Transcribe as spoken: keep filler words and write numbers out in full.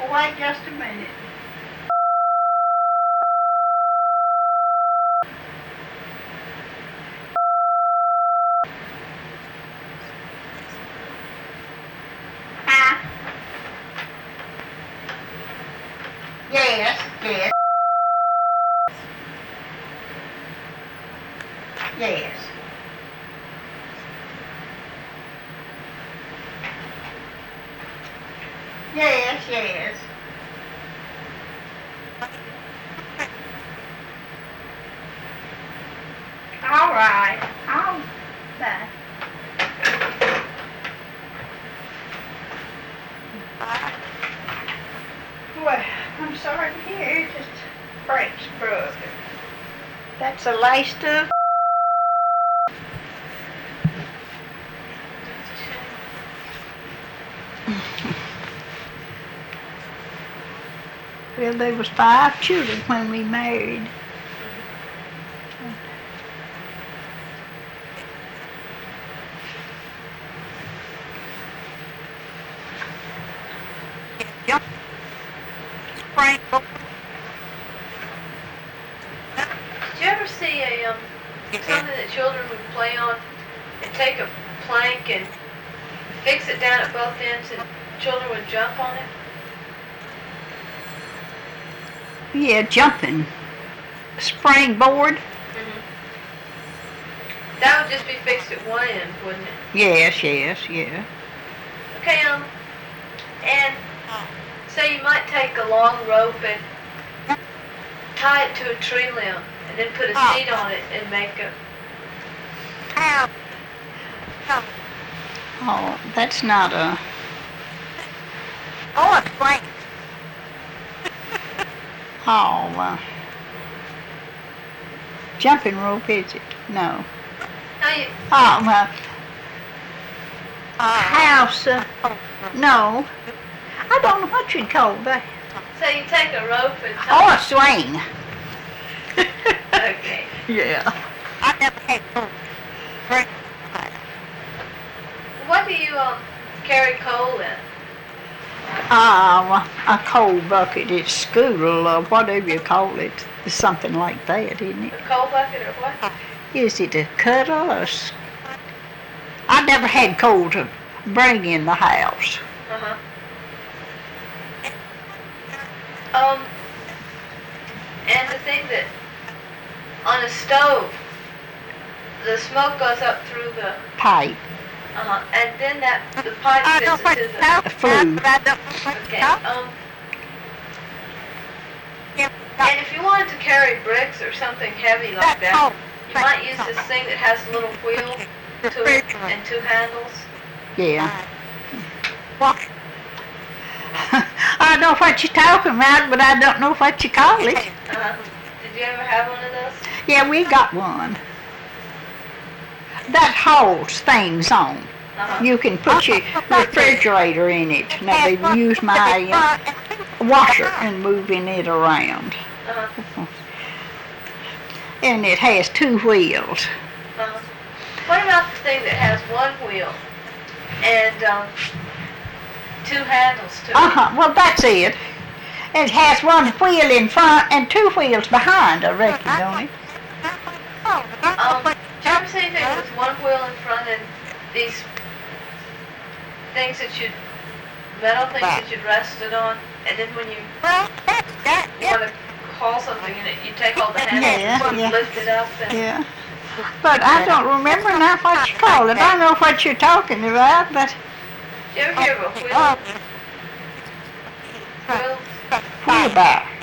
Well, wait just a minute. Huh? Yes, yes. Yes. Yes, yes. All right. I'll bye. Well, I'm sorry to hear it just breaks broken. That's the last of. Well, there was five children when we married. Did you ever see a um something that children would play on and take a plank and fix it down at both ends and children would jump on it? Yeah, jumping. Springboard? Mm-hmm. That would just be fixed at one end, wouldn't it? Yes, yes, yeah. Okay, um, and say you might take a long rope and tie it to a tree limb and then put a seat on it and make a... Oh, that's not a... Oh, it's blank. Oh, uh, jumping rope, is it? No. Now you, Oh, well, house, uh, no. I don't know what you'd call that. say you take a rope and Oh, tie... a swing. Okay. Yeah. I never had cold. Drink. What do you um carry coal in? Um, a coal bucket, it's school, or whatever you call it. It's something like that, isn't it? A coal bucket or what? Is it a cutter or a... s- I never had coal to bring in the house. Uh-huh. Um, and the thing that, on a stove, the smoke goes up through the, Pipe. uh-huh, and then that, the pipe I fits don't like into the, that, The flue. but I don't like okay, that. um, Yeah, and if you wanted to carry bricks or something heavy like that's that, cold. you might use this thing that has a little wheel to it and two handles. Yeah. Wash. I know what you're talking about, but I don't know what you call it. Uh-huh. Did you ever have one of those? Yeah, we got one. That holds things on. Uh-huh. You can put your refrigerator in it. Now, they use my uh, washer and moving it around. Uh-huh. And it has two wheels. Uh-huh. What about the thing that has one wheel and um, two handles to it? Uh-huh, well, that's it. It has one wheel in front and two wheels behind, I reckon, don't it? Um, did you ever see anything with one wheel in front and these things that you'd, metal things that you'd rest it on, and then when you Well, that's that. want to haul something in it, you take all the handles Yeah, and yeah. lift it up and... Yeah. But I don't remember now what you call it. I know what you're talking about, but Did you ever hear of a wheel? Wheel? wheelbarrow.